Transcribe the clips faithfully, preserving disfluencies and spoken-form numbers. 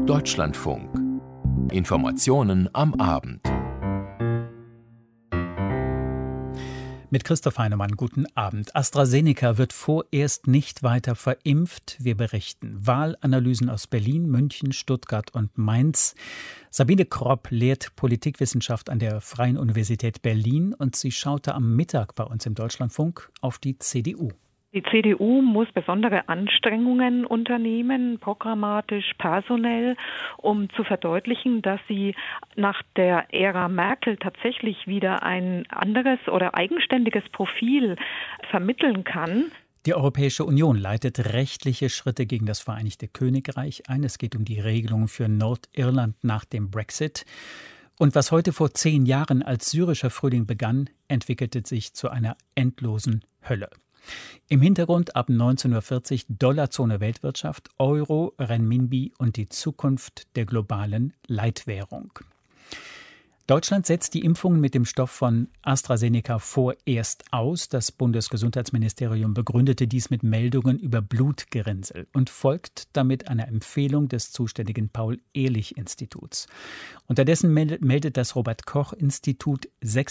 Deutschlandfunk. Informationen am Abend. Mit Christoph Heinemann, guten Abend. AstraZeneca wird vorerst nicht weiter verimpft. Wir berichten. Wahlanalysen aus Berlin, München, Stuttgart und Mainz. Sabine Kropp lehrt Politikwissenschaft an der Freien Universität Berlin und sie schaute am Mittag bei uns im Deutschlandfunk auf die C D U. Die C D U muss besondere Anstrengungen unternehmen, programmatisch, personell, um zu verdeutlichen, dass sie nach der Ära Merkel tatsächlich wieder ein anderes oder eigenständiges Profil vermitteln kann. Die Europäische Union leitet rechtliche Schritte gegen das Vereinigte Königreich ein. Es geht um die Regelungen für Nordirland nach dem Brexit. Und was heute vor zehn Jahren als syrischer Frühling begann, entwickelte sich zu einer endlosen Hölle. Im Hintergrund ab neunzehn Uhr vierzig Dollarzone Weltwirtschaft, Euro, Renminbi und die Zukunft der globalen Leitwährung. Deutschland setzt die Impfungen mit dem Stoff von AstraZeneca vorerst aus. Das Bundesgesundheitsministerium begründete dies mit Meldungen über Blutgerinnsel und folgt damit einer Empfehlung des zuständigen Paul-Ehrlich-Instituts. Unterdessen meldet das Robert-Koch-Institut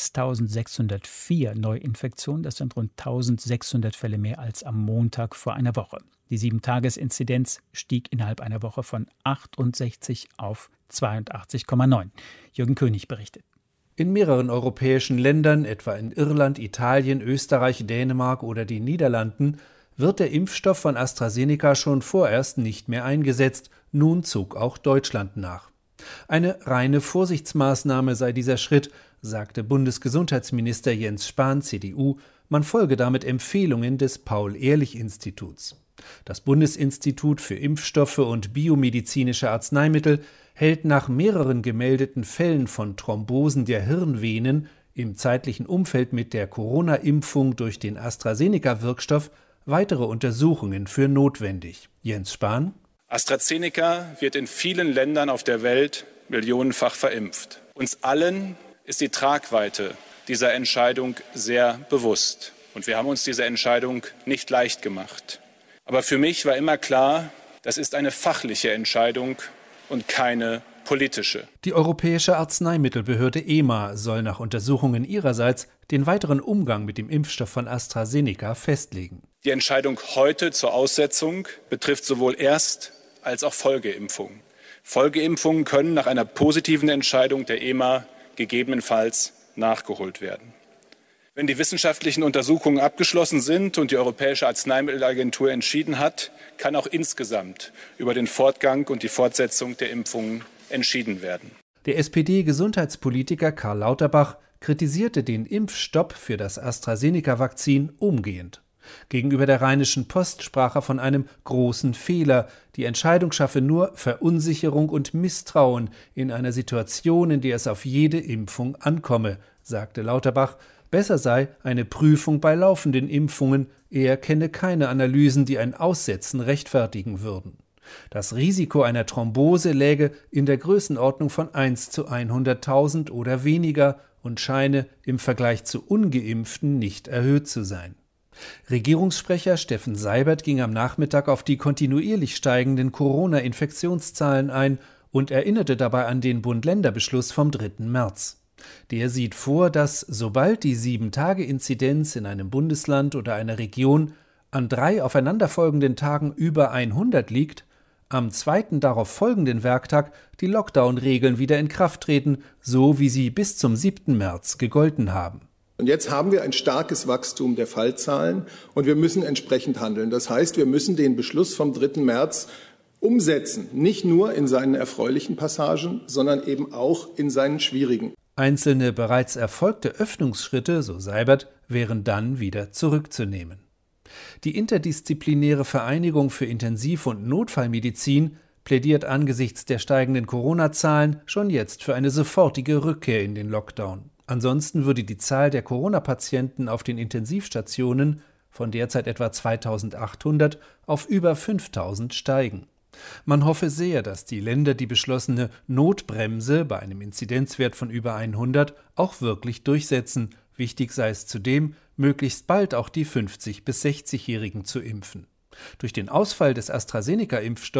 sechstausendsechshundertvier Neuinfektionen. Das sind rund eintausendsechshundert Fälle mehr als am Montag vor einer Woche. Die sieben-Tages-Inzidenz stieg innerhalb einer Woche von achtundsechzig auf zweiundachtzig Komma neun. Jürgen König berichtet. In mehreren europäischen Ländern, etwa in Irland, Italien, Österreich, Dänemark oder den Niederlanden, wird der Impfstoff von AstraZeneca schon vorerst nicht mehr eingesetzt. Nun zog auch Deutschland nach. Eine reine Vorsichtsmaßnahme sei dieser Schritt, sagte Bundesgesundheitsminister Jens Spahn, C D U. Man folge damit Empfehlungen des Paul-Ehrlich-Instituts. Das Bundesinstitut für Impfstoffe und biomedizinische Arzneimittel hält nach mehreren gemeldeten Fällen von Thrombosen der Hirnvenen im zeitlichen Umfeld mit der Corona-Impfung durch den AstraZeneca-Wirkstoff weitere Untersuchungen für notwendig. Jens Spahn: AstraZeneca wird in vielen Ländern auf der Welt millionenfach verimpft. Uns allen ist die Tragweite dieser Entscheidung sehr bewusst. Und wir haben uns diese Entscheidung nicht leicht gemacht. Aber für mich war immer klar, das ist eine fachliche Entscheidung und keine politische. Die Europäische Arzneimittelbehörde E M A soll nach Untersuchungen ihrerseits den weiteren Umgang mit dem Impfstoff von AstraZeneca festlegen. Die Entscheidung heute zur Aussetzung betrifft sowohl Erst- als auch Folgeimpfungen. Folgeimpfungen können nach einer positiven Entscheidung der E M A gegebenenfalls nachgeholt werden. Wenn die wissenschaftlichen Untersuchungen abgeschlossen sind und die Europäische Arzneimittelagentur entschieden hat, kann auch insgesamt über den Fortgang und die Fortsetzung der Impfungen entschieden werden. Der S P D-Gesundheitspolitiker Karl Lauterbach kritisierte den Impfstopp für das AstraZeneca-Vakzin umgehend. Gegenüber der Rheinischen Post sprach er von einem großen Fehler. Die Entscheidung schaffe nur Verunsicherung und Misstrauen in einer Situation, in der es auf jede Impfung ankomme, sagte Lauterbach. Besser sei eine Prüfung bei laufenden Impfungen. Er kenne keine Analysen, die ein Aussetzen rechtfertigen würden. Das Risiko einer Thrombose läge in der Größenordnung von eins zu hunderttausend oder weniger und scheine im Vergleich zu Ungeimpften nicht erhöht zu sein. Regierungssprecher Steffen Seibert ging am Nachmittag auf die kontinuierlich steigenden Corona-Infektionszahlen ein und erinnerte dabei an den Bund-Länder-Beschluss vom dritten März. Der sieht vor, dass, sobald die sieben-Tage-Inzidenz in einem Bundesland oder einer Region an drei aufeinanderfolgenden Tagen über hundert liegt, am zweiten darauf folgenden Werktag die Lockdown-Regeln wieder in Kraft treten, so wie sie bis zum siebten März gegolten haben. Und jetzt haben wir ein starkes Wachstum der Fallzahlen und wir müssen entsprechend handeln. Das heißt, wir müssen den Beschluss vom dritten März umsetzen, nicht nur in seinen erfreulichen Passagen, sondern eben auch in seinen schwierigen. Einzelne bereits erfolgte Öffnungsschritte, so Seibert, wären dann wieder zurückzunehmen. Die interdisziplinäre Vereinigung für Intensiv- und Notfallmedizin plädiert angesichts der steigenden Corona-Zahlen schon jetzt für eine sofortige Rückkehr in den Lockdown. Ansonsten würde die Zahl der Corona-Patienten auf den Intensivstationen von derzeit etwa zweitausendachthundert auf über fünftausend steigen. Man hoffe sehr, dass die Länder die beschlossene Notbremse bei einem Inzidenzwert von über hundert auch wirklich durchsetzen. Wichtig sei es zudem, möglichst bald auch die fünfzig- bis sechzigjährigen zu impfen. Durch den Ausfall des AstraZeneca-Impfstoffs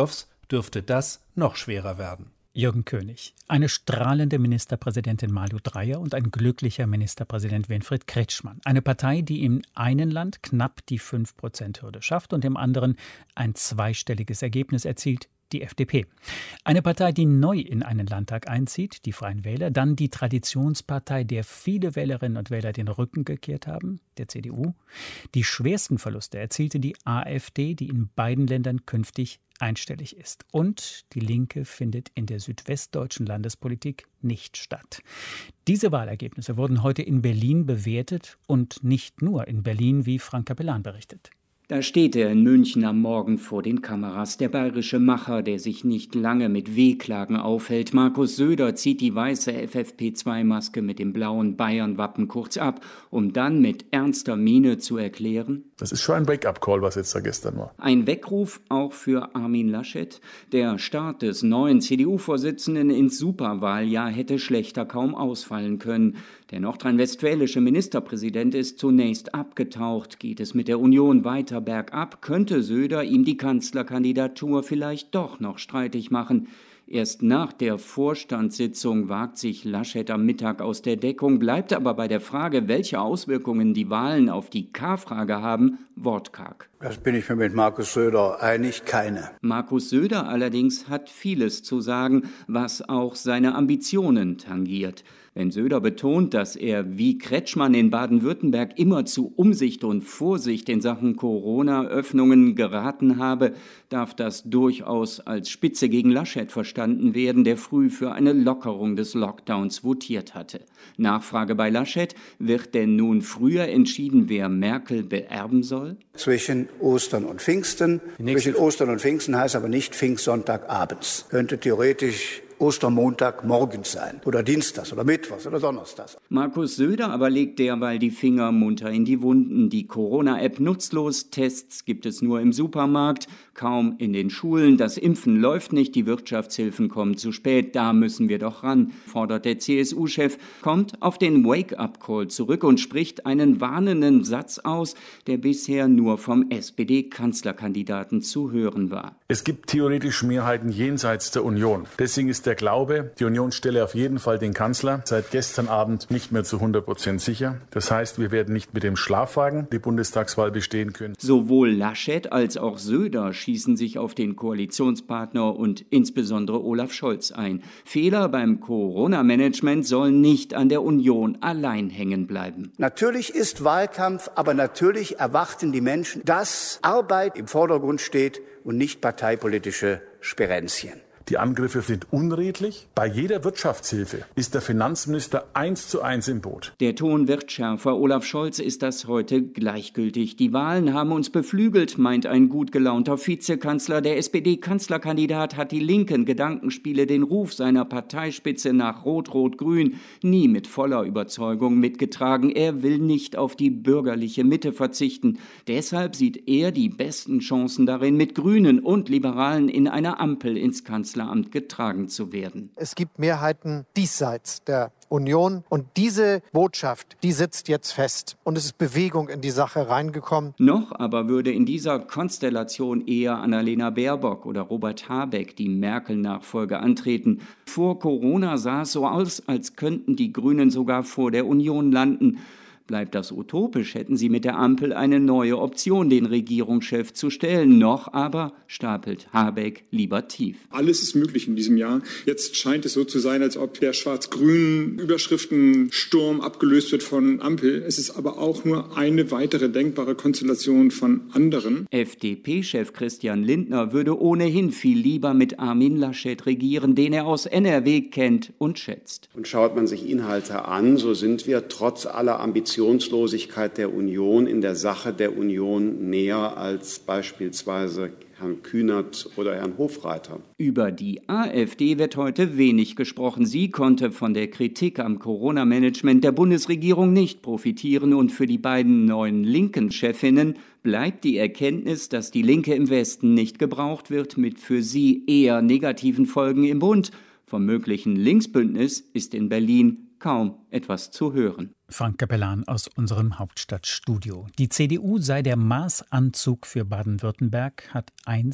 dürfte das noch schwerer werden. Jürgen König, eine strahlende Ministerpräsidentin Malu Dreyer und ein glücklicher Ministerpräsident Winfried Kretschmann. Eine Partei, die im einen Land knapp die fünf Prozent Hürde schafft und im anderen ein zweistelliges Ergebnis erzielt, die F D P. Eine Partei, die neu in einen Landtag einzieht, die Freien Wähler, dann die Traditionspartei, der viele Wählerinnen und Wähler den Rücken gekehrt haben, der C D U. Die schwersten Verluste erzielte die AfD, die in beiden Ländern künftig einstellig ist. Und die Linke findet in der südwestdeutschen Landespolitik nicht statt. Diese Wahlergebnisse wurden heute in Berlin bewertet und nicht nur in Berlin, wie Frank Capellan berichtet. Da steht er in München am Morgen vor den Kameras, der bayerische Macher, der sich nicht lange mit Wehklagen aufhält. Markus Söder zieht die weiße F F P zwei Maske mit dem blauen Bayern-Wappen kurz ab, um dann mit ernster Miene zu erklären: Das ist schon ein Wake-up-Call, was jetzt da gestern war. Ein Weckruf auch für Armin Laschet. Der Start des neuen C D U-Vorsitzenden ins Superwahljahr hätte schlechter kaum ausfallen können. Der nordrhein-westfälische Ministerpräsident ist zunächst abgetaucht. Geht es mit der Union weiter bergab, könnte Söder ihm die Kanzlerkandidatur vielleicht doch noch streitig machen. Erst nach der Vorstandssitzung wagt sich Laschet am Mittag aus der Deckung, bleibt aber bei der Frage, welche Auswirkungen die Wahlen auf die K-Frage haben, wortkarg. Das bin ich mir mit Markus Söder einig, keine. Markus Söder allerdings hat vieles zu sagen, was auch seine Ambitionen tangiert. Wenn Söder betont, dass er wie Kretschmann in Baden-Württemberg immer zu Umsicht und Vorsicht in Sachen Corona-Öffnungen geraten habe, darf das durchaus als Spitze gegen Laschet verstanden werden, der früh für eine Lockerung des Lockdowns votiert hatte. Nachfrage bei Laschet: Wird denn nun früher entschieden, wer Merkel beerben soll? Zwischen Ostern und Pfingsten. Zwischen Ostern und Pfingsten heißt aber nicht Pfingstsonntagabends. Könnte theoretisch Ostermontag morgens sein oder Dienstags oder Mittwochs oder Donnerstags. Markus Söder aber legt derweil die Finger munter in die Wunden. Die Corona-App nutzlos, Tests gibt es nur im Supermarkt, kaum in den Schulen. Das Impfen läuft nicht, die Wirtschaftshilfen kommen zu spät. Da müssen wir doch ran, fordert der C S U-Chef, kommt auf den Wake-up-Call zurück und spricht einen warnenden Satz aus, der bisher nur vom S P D-Kanzlerkandidaten zu hören war. Es gibt theoretisch Mehrheiten jenseits der Union. Deswegen ist der Glaube, die Union stelle auf jeden Fall den Kanzler, seit gestern Abend nicht mehr zu hundert Prozent sicher. Das heißt, wir werden nicht mit dem Schlafwagen die Bundestagswahl bestehen können. Sowohl Laschet als auch Söder schießen sich auf den Koalitionspartner und insbesondere Olaf Scholz ein. Fehler beim Corona-Management sollen nicht an der Union allein hängen bleiben. Natürlich ist Wahlkampf, aber natürlich erwarten die Menschen, dass Arbeit im Vordergrund steht und nicht parteipolitische Sperenzien. Die Angriffe sind unredlich. Bei jeder Wirtschaftshilfe ist der Finanzminister eins zu eins im Boot. Der Ton wird schärfer. Olaf Scholz ist das heute gleichgültig. Die Wahlen haben uns beflügelt, meint ein gut gelaunter Vizekanzler. Der S P D-Kanzlerkandidat hat die linken Gedankenspiele, den Ruf seiner Parteispitze nach Rot-Rot-Grün nie mit voller Überzeugung mitgetragen. Er will nicht auf die bürgerliche Mitte verzichten. Deshalb sieht er die besten Chancen darin, mit Grünen und Liberalen in einer Ampel ins Kanzleramt getragen zu werden. Es gibt Mehrheiten diesseits der Union und diese Botschaft, die sitzt jetzt fest und es ist Bewegung in die Sache reingekommen. Noch aber würde in dieser Konstellation eher Annalena Baerbock oder Robert Habeck die Merkel-Nachfolge antreten. Vor Corona sah es so aus, als könnten die Grünen sogar vor der Union landen. Bleibt das utopisch, hätten sie mit der Ampel eine neue Option, den Regierungschef zu stellen. Noch aber stapelt Habeck lieber tief. Alles ist möglich in diesem Jahr. Jetzt scheint es so zu sein, als ob der schwarz-grünen Überschriftensturm abgelöst wird von Ampel. Es ist aber auch nur eine weitere denkbare Konstellation von anderen. F D P-Chef Christian Lindner würde ohnehin viel lieber mit Armin Laschet regieren, den er aus N R W kennt und schätzt. Und schaut man sich Inhalte an, so sind wir trotz aller Ambitionen Ambitionslosigkeit der Union in der Sache der Union näher als beispielsweise Herrn Kühnert oder Herrn Hofreiter. Über die AfD wird heute wenig gesprochen. Sie konnte von der Kritik am Corona-Management der Bundesregierung nicht profitieren und für die beiden neuen linken Chefinnen bleibt die Erkenntnis, dass die Linke im Westen nicht gebraucht wird, mit für sie eher negativen Folgen im Bund. Vom möglichen Linksbündnis ist in Berlin kaum etwas zu hören. Frank Capellan aus unserem Hauptstadtstudio. Die C D U sei der Maßanzug für Baden-Württemberg, hat einst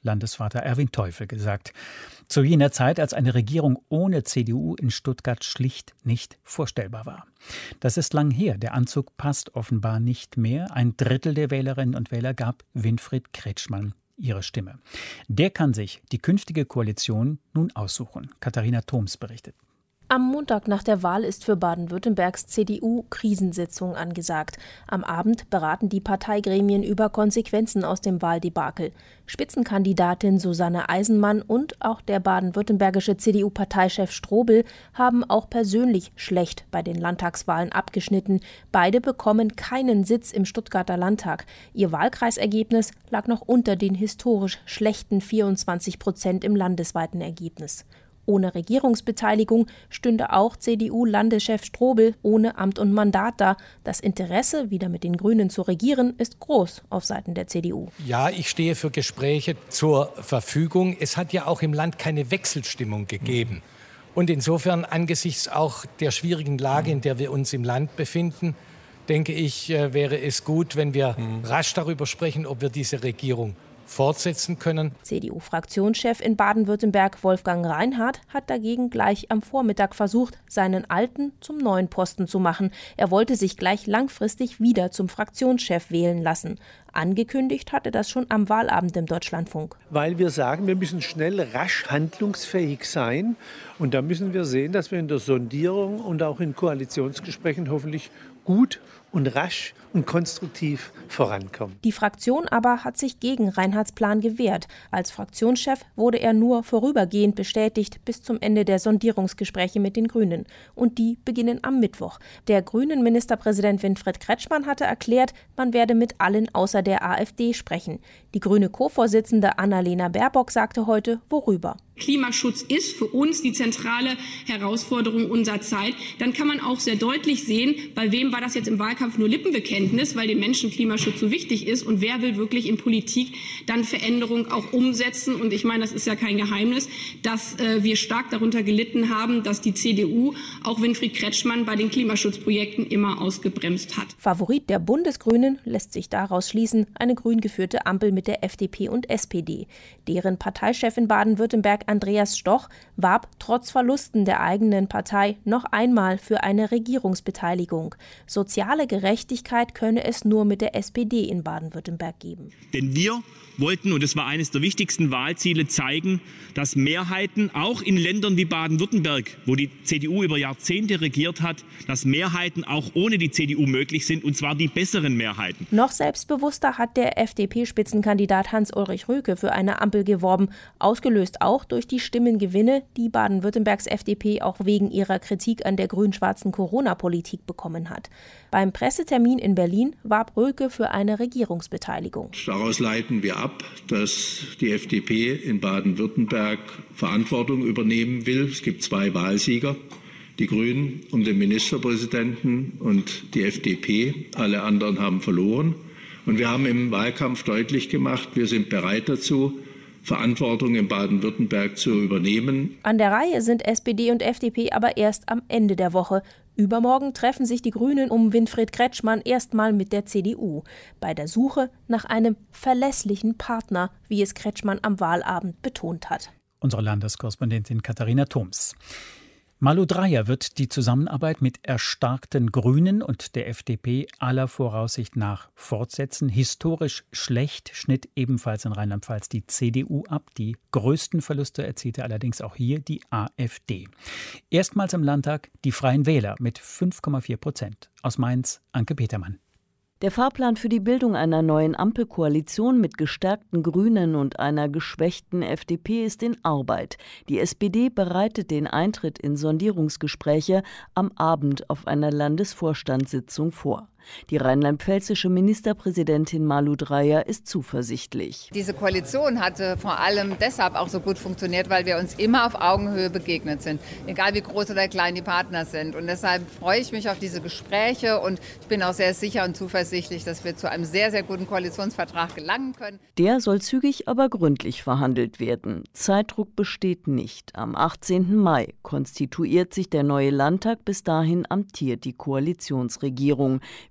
Landesvater Erwin Teufel gesagt. Zu jener Zeit, als eine Regierung ohne C D U in Stuttgart schlicht nicht vorstellbar war. Das ist lang her. Der Anzug passt offenbar nicht mehr. Ein Drittel der Wählerinnen und Wähler gab Winfried Kretschmann ihre Stimme. Der kann sich die künftige Koalition nun aussuchen. Katharina Thoms berichtet. Am Montag nach der Wahl ist für Baden-Württembergs C D U Krisensitzung angesagt. Am Abend beraten die Parteigremien über Konsequenzen aus dem Wahldebakel. Spitzenkandidatin Susanne Eisenmann und auch der baden-württembergische C D U-Parteichef Strobel haben auch persönlich schlecht bei den Landtagswahlen abgeschnitten. Beide bekommen keinen Sitz im Stuttgarter Landtag. Ihr Wahlkreisergebnis lag noch unter den historisch schlechten vierundzwanzig Prozent im landesweiten Ergebnis. Ohne Regierungsbeteiligung stünde auch C D U-Landeschef Strobel ohne Amt und Mandat da. Das Interesse, wieder mit den Grünen zu regieren, ist groß auf Seiten der C D U. Ja, ich stehe für Gespräche zur Verfügung. Es hat ja auch im Land keine Wechselstimmung gegeben. Und insofern, angesichts auch der schwierigen Lage, in der wir uns im Land befinden, denke ich, wäre es gut, wenn wir mhm. rasch darüber sprechen, ob wir diese Regierung fortsetzen können. C D U-Fraktionschef in Baden-Württemberg Wolfgang Reinhardt hat dagegen gleich am Vormittag versucht, seinen alten zum neuen Posten zu machen. Er wollte sich gleich langfristig wieder zum Fraktionschef wählen lassen. Angekündigt hatte das schon am Wahlabend im Deutschlandfunk. Weil wir sagen, wir müssen schnell, rasch handlungsfähig sein. Und da müssen wir sehen, dass wir in der Sondierung und auch in Koalitionsgesprächen hoffentlich gut und rasch und konstruktiv vorankommen. Die Fraktion aber hat sich gegen Reinhardts Plan gewehrt. Als Fraktionschef wurde er nur vorübergehend bestätigt bis zum Ende der Sondierungsgespräche mit den Grünen. Und die beginnen am Mittwoch. Der grünen Ministerpräsident Winfried Kretschmann hatte erklärt, man werde mit allen außer der AfD sprechen. Die grüne Co-Vorsitzende Annalena Baerbock sagte heute, worüber. Klimaschutz ist für uns die zentrale Herausforderung unserer Zeit. Dann kann man auch sehr deutlich sehen, bei wem war das jetzt im Wahlkampf nur Lippenbekenntnis, weil den Menschen Klimaschutz so wichtig ist und wer will wirklich in Politik dann Veränderung auch umsetzen. Und ich meine, das ist ja kein Geheimnis, dass äh, wir stark darunter gelitten haben, dass die C D U auch Winfried Kretschmann bei den Klimaschutzprojekten immer ausgebremst hat. Favorit der Bundesgrünen lässt sich daraus schließen, eine grün geführte Ampel mit der F D P und S P D. Deren Parteichef in Baden-Württemberg Andreas Stoch warb trotz Verlusten der eigenen Partei noch einmal für eine Regierungsbeteiligung. Soziale Gerechtigkeit könne es nur mit der S P D in Baden-Württemberg geben. Denn wir wollten, und das war eines der wichtigsten Wahlziele, zeigen, dass Mehrheiten auch in Ländern wie Baden-Württemberg, wo die C D U über Jahrzehnte regiert hat, dass Mehrheiten auch ohne die C D U möglich sind, und zwar die besseren Mehrheiten. Noch selbstbewusster hat der F D P-Spitzenkandidat Hans-Ulrich Röke für eine Ampel geworben, ausgelöst auch durch die Stimmengewinne, die Baden-Württembergs F D P auch wegen ihrer Kritik an der grün-schwarzen Corona-Politik bekommen hat. Beim Pressetermin in Berlin warb Röke für eine Regierungsbeteiligung. Daraus leiten wir ab, dass die F D P in Baden-Württemberg Verantwortung übernehmen will. Es gibt zwei Wahlsieger, die Grünen um den Ministerpräsidenten und die F D P. Alle anderen haben verloren. Und wir haben im Wahlkampf deutlich gemacht, wir sind bereit dazu, Verantwortung in Baden-Württemberg zu übernehmen. An der Reihe sind S P D und F D P aber erst am Ende der Woche. Übermorgen treffen sich die Grünen um Winfried Kretschmann erstmal mit der C D U. Bei der Suche nach einem verlässlichen Partner, wie es Kretschmann am Wahlabend betont hat. Unsere Landeskorrespondentin Katharina Thoms. Malu Dreyer wird die Zusammenarbeit mit erstarkten Grünen und der F D P aller Voraussicht nach fortsetzen. Historisch schlecht schnitt ebenfalls in Rheinland-Pfalz die C D U ab. Die größten Verluste erzielte allerdings auch hier die AfD. Erstmals im Landtag die Freien Wähler mit fünf Komma vier Prozent. Aus Mainz, Anke Petermann. Der Fahrplan für die Bildung einer neuen Ampelkoalition mit gestärkten Grünen und einer geschwächten F D P ist in Arbeit. Die S P D bereitet den Eintritt in Sondierungsgespräche am Abend auf einer Landesvorstandssitzung vor. Die rheinland-pfälzische Ministerpräsidentin Malu Dreyer ist zuversichtlich. Diese Koalition hatte vor allem deshalb auch so gut funktioniert, weil wir uns immer auf Augenhöhe begegnet sind, egal wie groß oder klein die Partner sind. Und deshalb freue ich mich auf diese Gespräche und ich bin auch sehr sicher und zuversichtlich, dass wir zu einem sehr, sehr guten Koalitionsvertrag gelangen können. Der soll zügig, aber gründlich verhandelt werden. Zeitdruck besteht nicht. Am achtzehnten Mai konstituiert sich der neue Landtag. Bis dahin amtiert die Koalitionsregierung.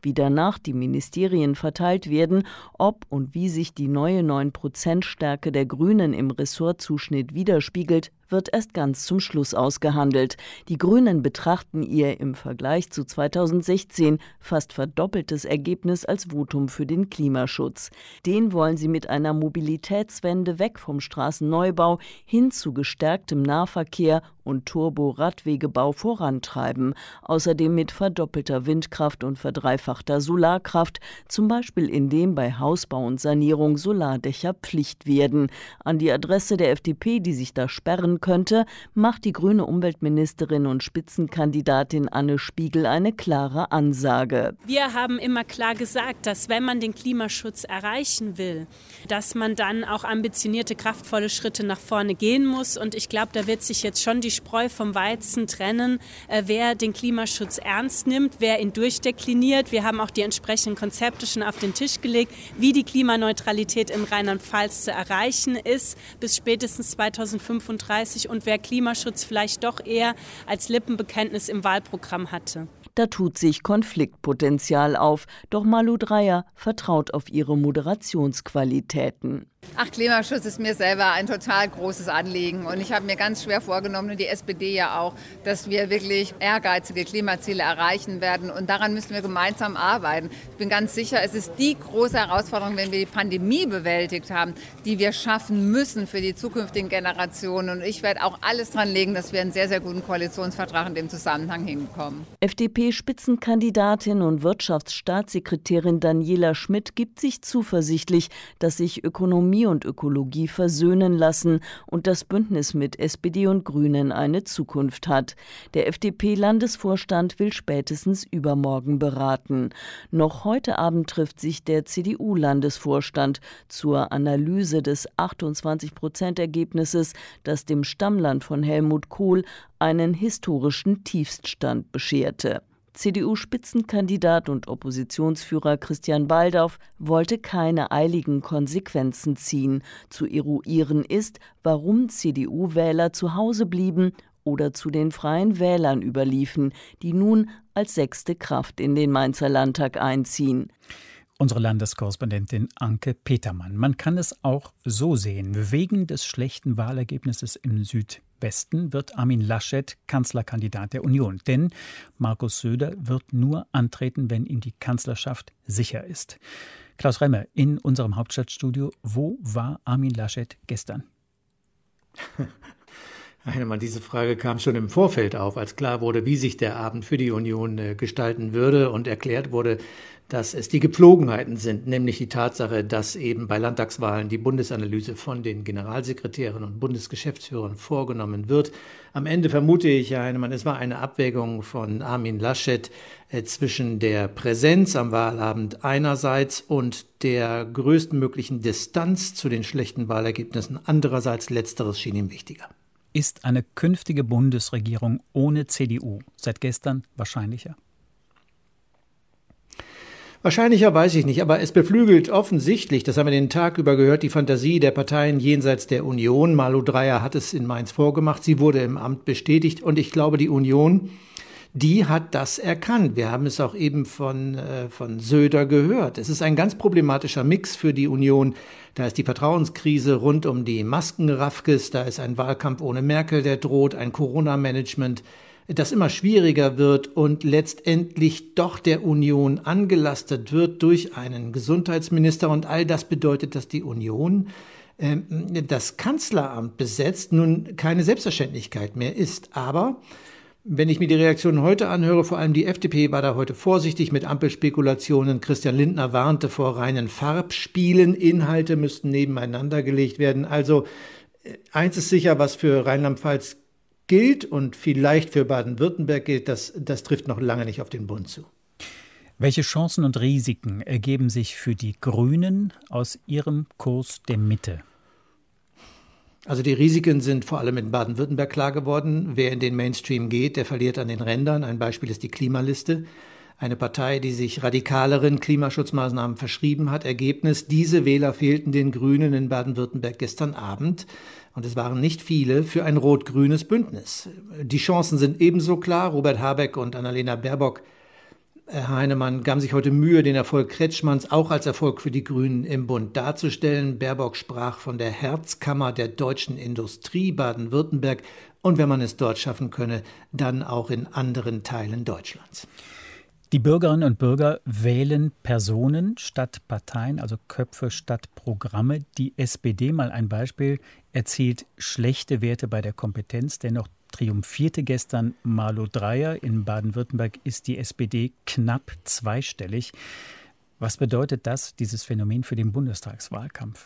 wie danach die Ministerien verteilt werden, ob und wie sich die neue neun Prozent Stärke der Grünen im Ressortzuschnitt widerspiegelt, wird erst ganz zum Schluss ausgehandelt. Die Grünen betrachten ihr im Vergleich zu zweitausendsechzehn fast verdoppeltes Ergebnis als Votum für den Klimaschutz. Den wollen sie mit einer Mobilitätswende weg vom Straßenneubau hin zu gestärktem Nahverkehr und Turbo-Radwegebau vorantreiben. Außerdem mit verdoppelter Windkraft und verdreifachter Solarkraft, zum Beispiel indem bei Hausbau und Sanierung Solardächer Pflicht werden. An die Adresse der F D P, die sich da sperren könnte, macht die grüne Umweltministerin und Spitzenkandidatin Anne Spiegel eine klare Ansage. Wir haben immer klar gesagt, dass wenn man den Klimaschutz erreichen will, dass man dann auch ambitionierte, kraftvolle Schritte nach vorne gehen muss. Und ich glaube, da wird sich jetzt schon die Spreu vom Weizen trennen, äh, wer den Klimaschutz ernst nimmt, wer ihn durchdekliniert. Wir haben auch die entsprechenden Konzepte schon auf den Tisch gelegt, wie die Klimaneutralität in Rheinland-Pfalz zu erreichen ist bis spätestens zweitausendfünfunddreißig und wer Klimaschutz vielleicht doch eher als Lippenbekenntnis im Wahlprogramm hatte. Da tut sich Konfliktpotenzial auf, doch Malu Dreyer vertraut auf ihre Moderationsqualitäten. Ach, Klimaschutz ist mir selber ein total großes Anliegen und ich habe mir ganz schwer vorgenommen, und die S P D ja auch, dass wir wirklich ehrgeizige Klimaziele erreichen werden und daran müssen wir gemeinsam arbeiten. Ich bin ganz sicher, es ist die große Herausforderung, wenn wir die Pandemie bewältigt haben, die wir schaffen müssen für die zukünftigen Generationen, und ich werde auch alles dran legen, dass wir einen sehr, sehr guten Koalitionsvertrag in dem Zusammenhang hinbekommen. F D P-Spitzenkandidatin und Wirtschaftsstaatssekretärin Daniela Schmidt gibt sich zuversichtlich, dass sich Ökonomie und Ökologie versöhnen lassen und das Bündnis mit S P D und Grünen eine Zukunft hat. Der F D P-Landesvorstand will spätestens übermorgen beraten. Noch heute Abend trifft sich der C D U-Landesvorstand zur Analyse des achtundzwanzig Prozent Ergebnisses, das dem Stammland von Helmut Kohl einen historischen Tiefststand bescherte. C D U-Spitzenkandidat und Oppositionsführer Christian Baldauf wollte keine eiligen Konsequenzen ziehen. Zu eruieren ist, warum C D U-Wähler zu Hause blieben oder zu den Freien Wählern überliefen, die nun als sechste Kraft in den Mainzer Landtag einziehen. Unsere Landeskorrespondentin Anke Petermann. Man kann es auch so sehen. Wegen des schlechten Wahlergebnisses im Südwesten wird Armin Laschet Kanzlerkandidat der Union. Denn Markus Söder wird nur antreten, wenn ihm die Kanzlerschaft sicher ist. Klaus Remmer in unserem Hauptstadtstudio. Wo war Armin Laschet gestern? Heinemann, diese Frage kam schon im Vorfeld auf, als klar wurde, wie sich der Abend für die Union äh, gestalten würde und erklärt wurde, dass es die Gepflogenheiten sind, nämlich die Tatsache, dass eben bei Landtagswahlen die Bundesanalyse von den Generalsekretären und Bundesgeschäftsführern vorgenommen wird. Am Ende vermute ich, Herr Heinemann, es war eine Abwägung von Armin Laschet äh, zwischen der Präsenz am Wahlabend einerseits und der größtmöglichen Distanz zu den schlechten Wahlergebnissen andererseits. Letzteres schien ihm wichtiger. Ist eine künftige Bundesregierung ohne C D U seit gestern wahrscheinlicher? Wahrscheinlicher weiß ich nicht, aber es beflügelt offensichtlich, das haben wir den Tag über gehört, die Fantasie der Parteien jenseits der Union. Malu Dreyer hat es in Mainz vorgemacht, sie wurde im Amt bestätigt und ich glaube, die Union, die hat das erkannt. Wir haben es auch eben von, äh, von Söder gehört. Es ist ein ganz problematischer Mix für die Union. Da ist die Vertrauenskrise rund um die Maskenraffkes, da ist ein Wahlkampf ohne Merkel, der droht, ein Corona-Management, das immer schwieriger wird und letztendlich doch der Union angelastet wird durch einen Gesundheitsminister. Und all das bedeutet, dass die Union äh, das Kanzleramt besetzt, nun keine Selbstverständlichkeit mehr ist. Aber wenn ich mir die Reaktionen heute anhöre, vor allem die F D P war da heute vorsichtig mit Ampelspekulationen. Christian Lindner warnte vor reinen Farbspielen. Inhalte müssten nebeneinander gelegt werden. Also eins ist sicher, was für Rheinland-Pfalz gilt und vielleicht für Baden-Württemberg gilt, das, das trifft noch lange nicht auf den Bund zu. Welche Chancen und Risiken ergeben sich für die Grünen aus ihrem Kurs der Mitte? Also die Risiken sind vor allem in Baden-Württemberg klar geworden. Wer in den Mainstream geht, der verliert an den Rändern. Ein Beispiel ist die Klimaliste. Eine Partei, die sich radikaleren Klimaschutzmaßnahmen verschrieben hat. Ergebnis, diese Wähler fehlten den Grünen in Baden-Württemberg gestern Abend. Und es waren nicht viele für ein rot-grünes Bündnis. Die Chancen sind ebenso klar. Robert Habeck und Annalena Baerbock Herr Heinemann, gaben sich heute Mühe, den Erfolg Kretschmanns auch als Erfolg für die Grünen im Bund darzustellen. Baerbock sprach von der Herzkammer der deutschen Industrie Baden-Württemberg und wenn man es dort schaffen könne, dann auch in anderen Teilen Deutschlands. Die Bürgerinnen und Bürger wählen Personen statt Parteien, also Köpfe statt Programme. Die S P D, mal ein Beispiel, erzielt schlechte Werte bei der Kompetenz. Dennoch triumphierte gestern Malu Dreyer. In Baden-Württemberg ist die S P D knapp zweistellig. Was bedeutet das, dieses Phänomen, für den Bundestagswahlkampf?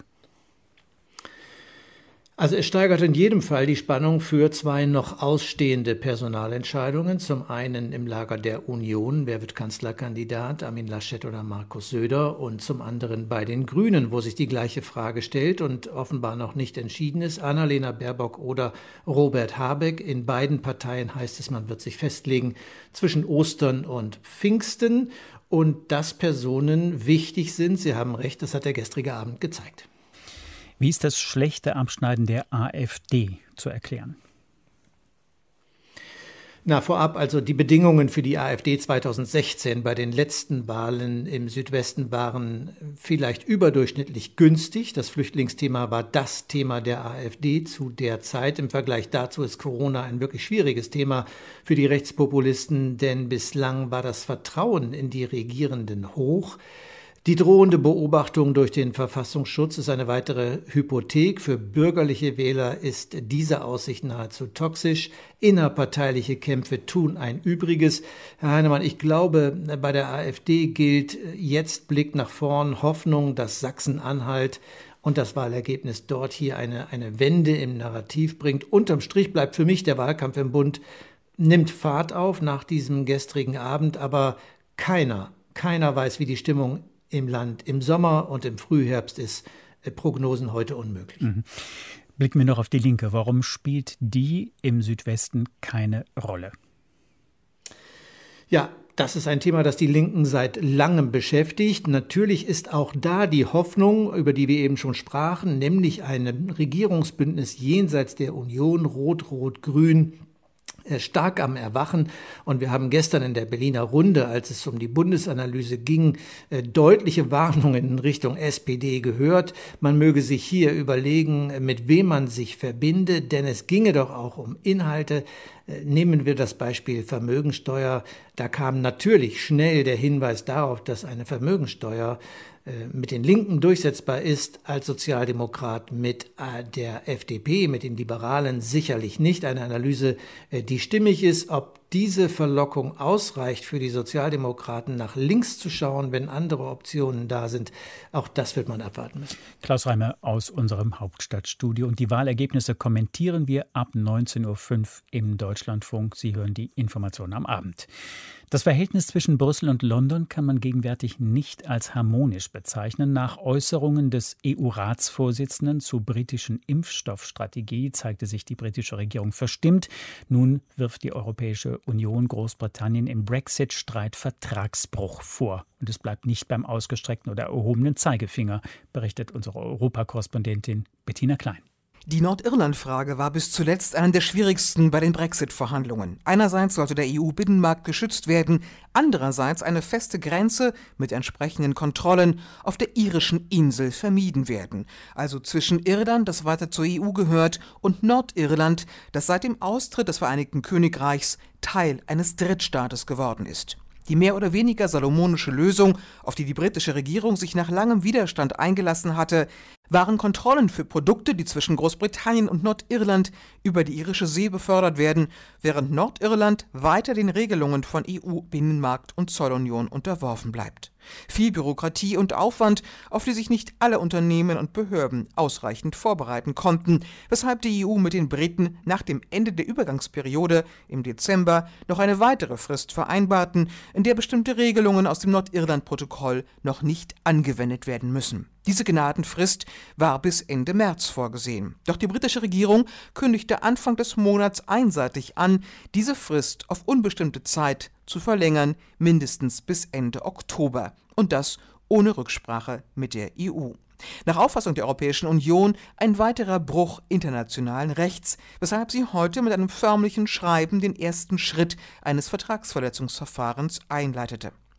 Also es steigert in jedem Fall die Spannung für zwei noch ausstehende Personalentscheidungen. Zum einen im Lager der Union, wer wird Kanzlerkandidat, Armin Laschet oder Markus Söder, und zum anderen bei den Grünen, wo sich die gleiche Frage stellt und offenbar noch nicht entschieden ist, Annalena Baerbock oder Robert Habeck. In beiden Parteien heißt es, man wird sich festlegen zwischen Ostern und Pfingsten und dass Personen wichtig sind. Sie haben recht, das hat der gestrige Abend gezeigt. Wie ist das schlechte Abschneiden der AfD zu erklären? Na, vorab, also die Bedingungen für die AfD zweitausendsechzehn bei den letzten Wahlen im Südwesten waren vielleicht überdurchschnittlich günstig. Das Flüchtlingsthema war das Thema der AfD zu der Zeit. Im Vergleich dazu ist Corona ein wirklich schwieriges Thema für die Rechtspopulisten, denn bislang war das Vertrauen in die Regierenden hoch. Die drohende Beobachtung durch den Verfassungsschutz ist eine weitere Hypothek. Für bürgerliche Wähler ist diese Aussicht nahezu toxisch. Innerparteiliche Kämpfe tun ein Übriges. Herr Heinemann, ich glaube, bei der AfD gilt jetzt Blick nach vorn, Hoffnung, dass Sachsen-Anhalt und das Wahlergebnis dort hier eine, eine Wende im Narrativ bringt. Unterm Strich bleibt für mich der Wahlkampf im Bund, nimmt Fahrt auf nach diesem gestrigen Abend, aber keiner, keiner weiß, wie die Stimmung im Land im Sommer und im Frühherbst ist. Prognosen heute unmöglich. Mhm. Blicken wir noch auf die Linke. Warum spielt die im Südwesten keine Rolle? Ja, das ist ein Thema, das die Linken seit langem beschäftigt. Natürlich ist auch da die Hoffnung, über die wir eben schon sprachen, nämlich ein Regierungsbündnis jenseits der Union, Rot-Rot-Grün, stark am Erwachen. Und wir haben gestern in der Berliner Runde, als es um die Bundesanalyse ging, deutliche Warnungen in Richtung S P D gehört. Man möge sich hier überlegen, mit wem man sich verbindet, denn es ginge doch auch um Inhalte. Nehmen wir das Beispiel Vermögensteuer. Da kam natürlich schnell der Hinweis darauf, dass eine Vermögensteuer mit den Linken durchsetzbar ist, als Sozialdemokrat mit der F D P, mit den Liberalen sicherlich nicht. Eine Analyse, die stimmig ist. Ob diese Verlockung ausreicht für die Sozialdemokraten, nach links zu schauen, wenn andere Optionen da sind, auch das wird man abwarten müssen. Klaus Reimer aus unserem Hauptstadtstudio. Und die Wahlergebnisse kommentieren wir ab neunzehn Uhr fünf im Deutschlandfunk. Sie hören die Informationen am Abend. Das Verhältnis zwischen Brüssel und London kann man gegenwärtig nicht als harmonisch bezeichnen. Nach Äußerungen des E U-Ratsvorsitzenden zur britischen Impfstoffstrategie zeigte sich die britische Regierung verstimmt. Nun wirft die Europäische Union Großbritannien im Brexit-Streit Vertragsbruch vor. Und es bleibt nicht beim ausgestreckten oder erhobenen Zeigefinger, berichtet unsere Europakorrespondentin Bettina Klein. Die Nordirland-Frage war bis zuletzt eine der schwierigsten bei den Brexit-Verhandlungen. Einerseits sollte der E U-Binnenmarkt geschützt werden, andererseits eine feste Grenze mit entsprechenden Kontrollen auf der irischen Insel vermieden werden. Also zwischen Irland, das weiter zur E U gehört, und Nordirland, das seit dem Austritt des Vereinigten Königreichs Teil eines Drittstaates geworden ist. Die mehr oder weniger salomonische Lösung, auf die die britische Regierung sich nach langem Widerstand eingelassen hatte, waren Kontrollen für Produkte, die zwischen Großbritannien und Nordirland über die irische See befördert werden, während Nordirland weiter den Regelungen von E U-Binnenmarkt und Zollunion unterworfen bleibt. Viel Bürokratie und Aufwand, auf die sich nicht alle Unternehmen und Behörden ausreichend vorbereiten konnten, weshalb die E U mit den Briten nach dem Ende der Übergangsperiode im Dezember noch eine weitere Frist vereinbarten, in der bestimmte Regelungen aus dem Nordirland-Protokoll noch nicht angewendet werden müssen. Diese Gnadenfrist war bis Ende März vorgesehen. Doch die britische Regierung kündigte Anfang des Monats einseitig an, diese Frist auf unbestimmte Zeit zu verlängern, mindestens bis Ende Oktober. Und das ohne Rücksprache mit der E U. Nach Auffassung der Europäischen Union ein weiterer Bruch internationalen Rechts, weshalb sie heute mit einem förmlichen Schreiben den ersten Schritt eines Vertragsverletzungsverfahrens einleitete.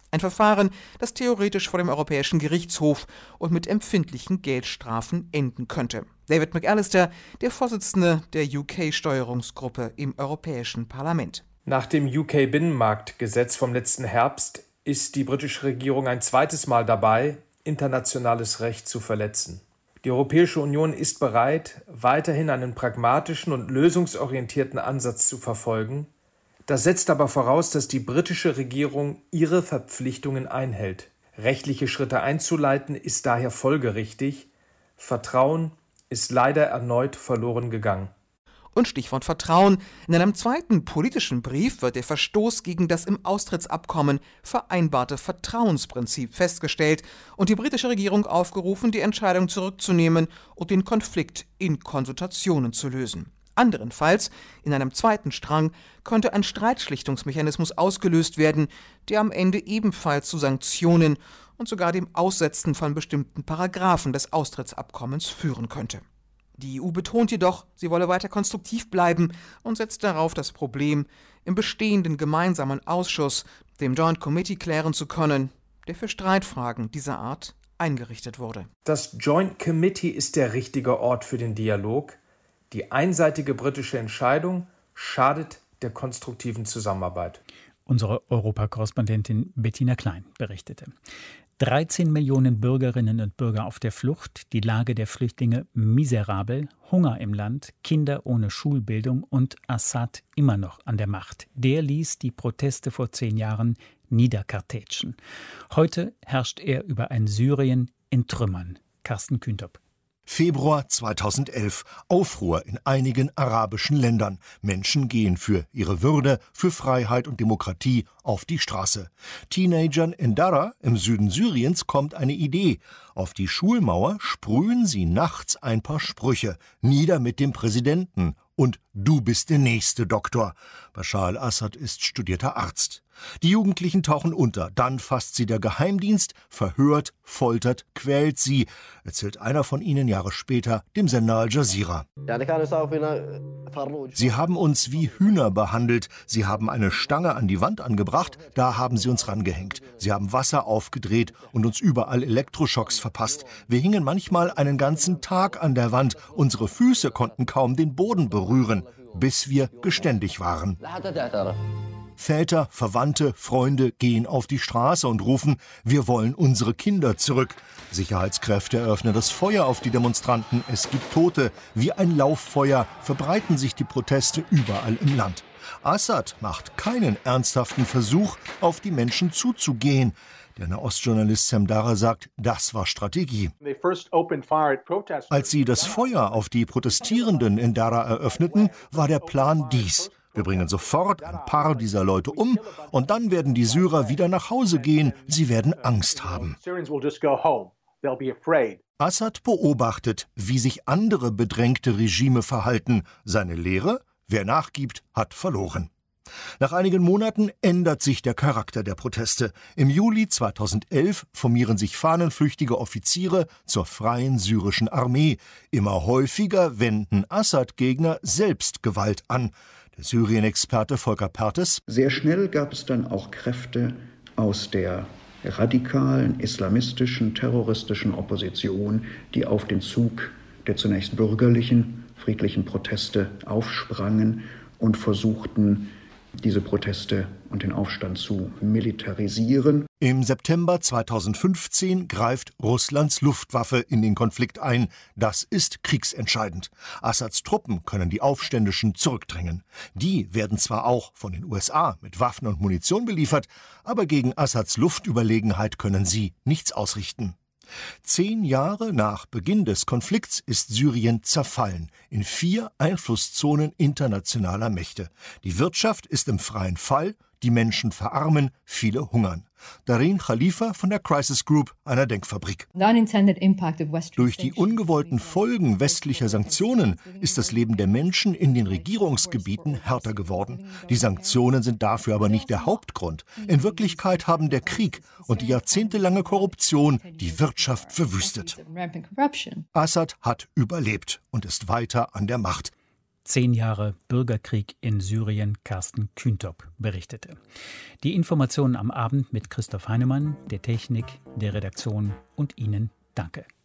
Ein Verfahren, das theoretisch vor dem Europäischen Gerichtshof und mit empfindlichen Geldstrafen enden könnte. David McAllister, der Vorsitzende der U K-Steuerungsgruppe im Europäischen Parlament. Nach dem U K-Binnenmarktgesetz vom letzten Herbst ist die britische Regierung ein zweites Mal dabei, internationales Recht zu verletzen. Die Europäische Union ist bereit, weiterhin einen pragmatischen und lösungsorientierten Ansatz zu verfolgen. Das setzt aber voraus, dass die britische Regierung ihre Verpflichtungen einhält. Rechtliche Schritte einzuleiten ist daher folgerichtig. Vertrauen ist leider erneut verloren gegangen. Und Stichwort Vertrauen. In einem zweiten politischen Brief wird der Verstoß gegen das im Austrittsabkommen vereinbarte Vertrauensprinzip festgestellt und die britische Regierung aufgerufen, die Entscheidung zurückzunehmen und den Konflikt in Konsultationen zu lösen. Anderenfalls, in einem zweiten Strang, könnte ein Streitschlichtungsmechanismus ausgelöst werden, der am Ende ebenfalls zu Sanktionen und sogar dem Aussetzen von bestimmten Paragraphen des Austrittsabkommens führen könnte. Die E U betont jedoch, sie wolle weiter konstruktiv bleiben und setzt darauf, das Problem im bestehenden gemeinsamen Ausschuss, dem Joint Committee, klären zu können, der für Streitfragen dieser Art eingerichtet wurde. Das Joint Committee ist der richtige Ort für den Dialog. Die einseitige britische Entscheidung schadet der konstruktiven Zusammenarbeit. Unsere Europakorrespondentin Bettina Klein berichtete. dreizehn Millionen Bürgerinnen und Bürger auf der Flucht, die Lage der Flüchtlinge miserabel, Hunger im Land, Kinder ohne Schulbildung und Assad immer noch an der Macht. Der ließ die Proteste vor zehn Jahren niederkartätschen. Heute herrscht er über ein Syrien in Trümmern. Carsten Kühntop. Februar zweitausendelf. Aufruhr in einigen arabischen Ländern. Menschen gehen für ihre Würde, für Freiheit und Demokratie auf die Straße. Teenagern in Daraa im Süden Syriens kommt eine Idee. Auf die Schulmauer sprühen sie nachts ein paar Sprüche. Nieder mit dem Präsidenten und du bist der nächste Doktor. Bashar al-Assad ist studierter Arzt. Die Jugendlichen tauchen unter, dann fasst sie der Geheimdienst, verhört, foltert, quält sie, erzählt einer von ihnen Jahre später dem Sender Al Jazeera. Sie haben uns wie Hühner behandelt, sie haben eine Stange an die Wand angebracht, da haben sie uns rangehängt. Sie haben Wasser aufgedreht und uns überall Elektroschocks verpasst. Wir hingen manchmal einen ganzen Tag an der Wand, unsere Füße konnten kaum den Boden berühren, bis wir geständig waren. Väter, Verwandte, Freunde gehen auf die Straße und rufen, wir wollen unsere Kinder zurück. Sicherheitskräfte eröffnen das Feuer auf die Demonstranten. Es gibt Tote. Wie ein Lauffeuer verbreiten sich die Proteste überall im Land. Assad macht keinen ernsthaften Versuch, auf die Menschen zuzugehen. Der Nahostjournalist Sam Dara sagt, das war Strategie. Als sie das Feuer auf die Protestierenden in Daraa eröffneten, war der Plan dies. Wir bringen sofort ein paar dieser Leute um und dann werden die Syrer wieder nach Hause gehen. Sie werden Angst haben. Assad beobachtet, wie sich andere bedrängte Regime verhalten. Seine Lehre: wer nachgibt, hat verloren. Nach einigen Monaten ändert sich der Charakter der Proteste. Im Juli zweitausendelf formieren sich fahnenflüchtige Offiziere zur Freien Syrischen Armee. Immer häufiger wenden Assad-Gegner selbst Gewalt an. Der Syrien-Experte Volker Perthes: Sehr schnell gab es dann auch Kräfte aus der radikalen, islamistischen, terroristischen Opposition, die auf den Zug der zunächst bürgerlichen, friedlichen Proteste aufsprangen und versuchten, diese Proteste und den Aufstand zu militarisieren. Im September zweitausendfünfzehn greift Russlands Luftwaffe in den Konflikt ein. Das ist kriegsentscheidend. Assads Truppen können die Aufständischen zurückdrängen. Die werden zwar auch von den U S A mit Waffen und Munition beliefert, aber gegen Assads Luftüberlegenheit können sie nichts ausrichten. Zehn Jahre nach Beginn des Konflikts ist Syrien zerfallen in vier Einflusszonen internationaler Mächte. Die Wirtschaft ist im freien Fall, die Menschen verarmen, viele hungern. Darin Khalifa von der Crisis Group, einer Denkfabrik. Durch die ungewollten Folgen westlicher Sanktionen ist das Leben der Menschen in den Regierungsgebieten härter geworden. Die Sanktionen sind dafür aber nicht der Hauptgrund. In Wirklichkeit haben der Krieg und die jahrzehntelange Korruption die Wirtschaft verwüstet. Assad hat überlebt und ist weiter an der Macht. Zehn Jahre Bürgerkrieg in Syrien, Carsten Kühntop berichtete. Die Informationen am Abend mit Christoph Heinemann, der Technik, der Redaktion und Ihnen danke.